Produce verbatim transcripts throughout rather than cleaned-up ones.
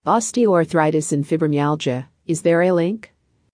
Osteoarthritis and fibromyalgia, is there a link?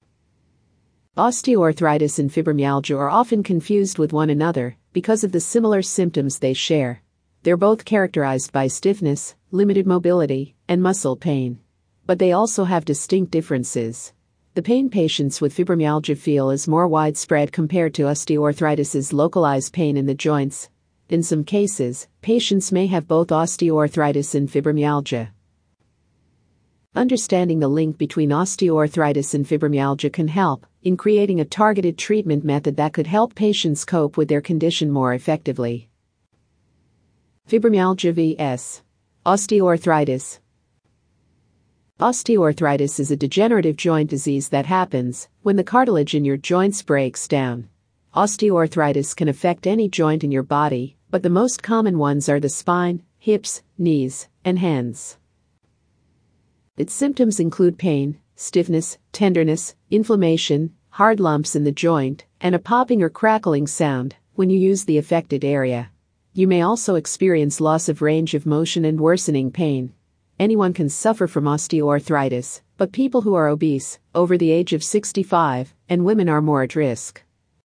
Osteoarthritis and fibromyalgia are often confused with one another because of the similar symptoms they share. They're both characterized by stiffness, limited mobility, and muscle pain. But they also have distinct differences. The pain patients with fibromyalgia feel is more widespread compared to osteoarthritis's localized pain in the joints. In some cases, patients may have both osteoarthritis and fibromyalgia. Understanding the link between osteoarthritis and fibromyalgia can help in creating a targeted treatment method that could help patients cope with their condition more effectively. Fibromyalgia versus osteoarthritis. Osteoarthritis is a degenerative joint disease that happens when the cartilage in your joints breaks down. Osteoarthritis can affect any joint in your body, but the most common ones are the spine, hips, knees, and hands. Its symptoms include pain, stiffness, tenderness, inflammation, hard lumps in the joint, and a popping or crackling sound when you use the affected area. You may also experience loss of range of motion and worsening pain. Anyone can suffer from osteoarthritis, but people who are obese, over the age of sixty-five, and women are more at risk.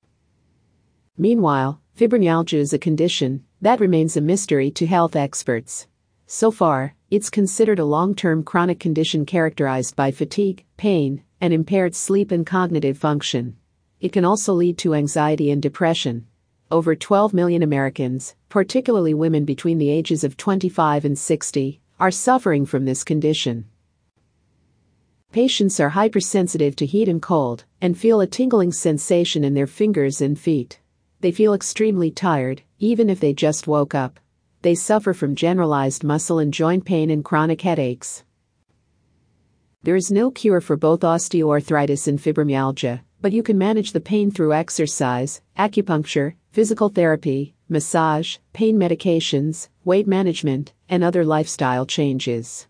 Meanwhile, fibromyalgia is a condition that remains a mystery to health experts. So far, it's considered a long-term chronic condition characterized by fatigue, pain, and impaired sleep and cognitive function. It can also lead to anxiety and depression. Over twelve million Americans, particularly women between the ages of twenty-five and sixty, are suffering from this condition. Patients are hypersensitive to heat and cold and feel a tingling sensation in their fingers and feet. They feel extremely tired, even if they just woke up. They suffer from generalized muscle and joint pain and chronic headaches. There is no cure for both osteoarthritis and fibromyalgia, but you can manage the pain through exercise, acupuncture, physical therapy, massage, pain medications, weight management, and other lifestyle changes.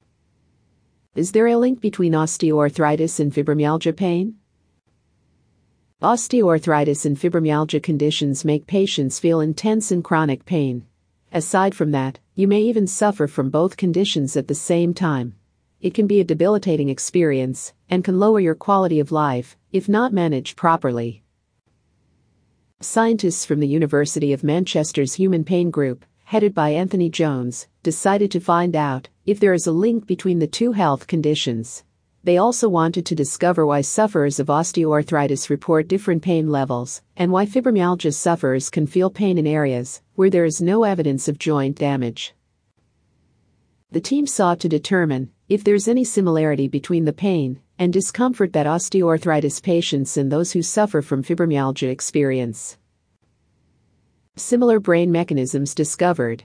Is there a link between osteoarthritis and fibromyalgia pain? Osteoarthritis and fibromyalgia conditions make patients feel intense and chronic pain. Aside from that, you may even suffer from both conditions at the same time. It can be a debilitating experience and can lower your quality of life if not managed properly. Scientists from the University of Manchester's Human Pain Group, headed by Anthony Jones, decided to find out if there is a link between the two health conditions. They also wanted to discover why sufferers of osteoarthritis report different pain levels and why fibromyalgia sufferers can feel pain in areas where there is no evidence of joint damage. The team sought to determine if there's any similarity between the pain and discomfort that osteoarthritis patients and those who suffer from fibromyalgia experience. Similar brain mechanisms discovered.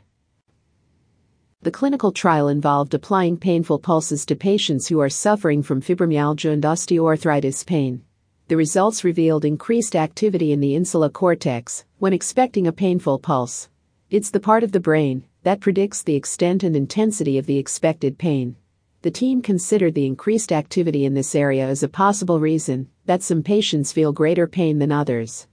The clinical trial involved applying painful pulses to patients who are suffering from fibromyalgia and osteoarthritis pain. The results revealed increased activity in the insula cortex when expecting a painful pulse. It's the part of the brain that predicts the extent and intensity of the expected pain. The team considered the increased activity in this area as a possible reason that some patients feel greater pain than others.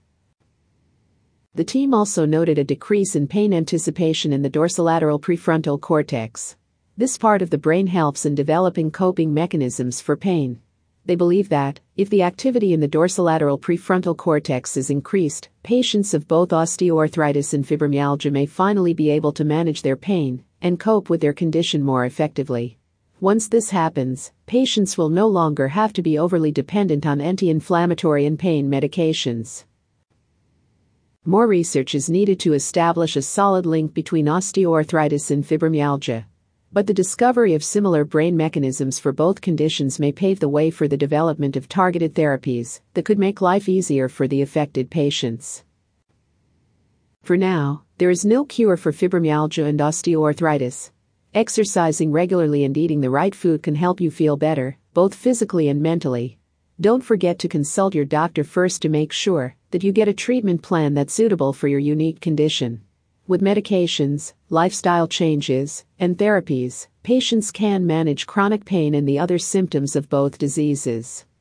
The team also noted a decrease in pain anticipation in the dorsolateral prefrontal cortex. This part of the brain helps in developing coping mechanisms for pain. They believe that, if the activity in the dorsolateral prefrontal cortex is increased, patients of both osteoarthritis and fibromyalgia may finally be able to manage their pain and cope with their condition more effectively. Once this happens, patients will no longer have to be overly dependent on anti-inflammatory and pain medications. More research is needed to establish a solid link between osteoarthritis and fibromyalgia. But the discovery of similar brain mechanisms for both conditions may pave the way for the development of targeted therapies that could make life easier for the affected patients. For now, there is no cure for fibromyalgia and osteoarthritis. Exercising regularly and eating the right food can help you feel better, both physically and mentally. Don't forget to consult your doctor first to make sure that you get a treatment plan that's suitable for your unique condition. With medications, lifestyle changes, and therapies, patients can manage chronic pain and the other symptoms of both diseases.